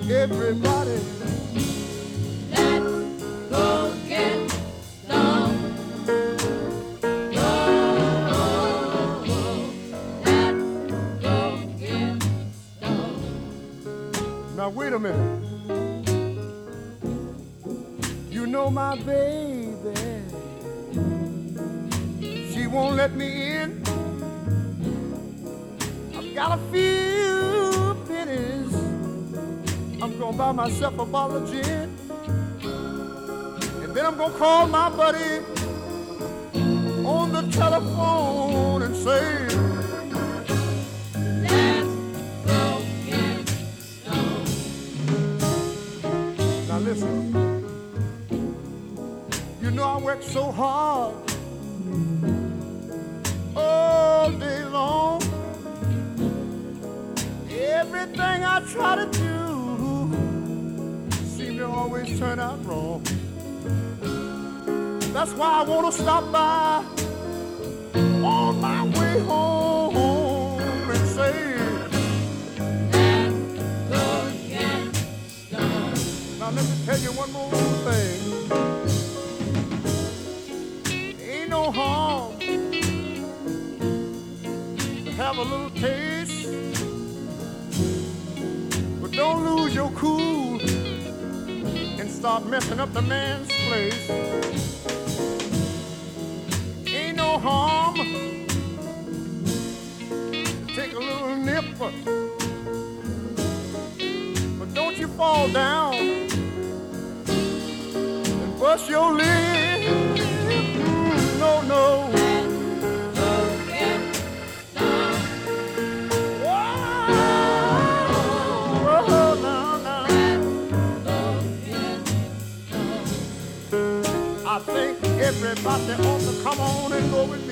Everybody, let's go get stoned. Whoa, let's go get stoned. now wait a minute. You know my baby, she won't let me in. I've got a few pennies. I'm gonna buy myself a bottle of gin, and then I'm gonna call my buddy on the telephone and say, Let's go get stoned. now listen, you know I work so hard all day long. Everything I try to do seem to always turn out wrong. That's why I want to stop by on my way home and say, Let's go get stoned. now let me tell you one more thing. Ain't no harm to have a little taste, but don't lose your cool and start messing up the man's place. Ain't no harm to take a little nip, but don't you fall down and bust your lip. No, no. Go get stoned. Whoa, now, now. Go get stoned. I think everybody ought to come on and go with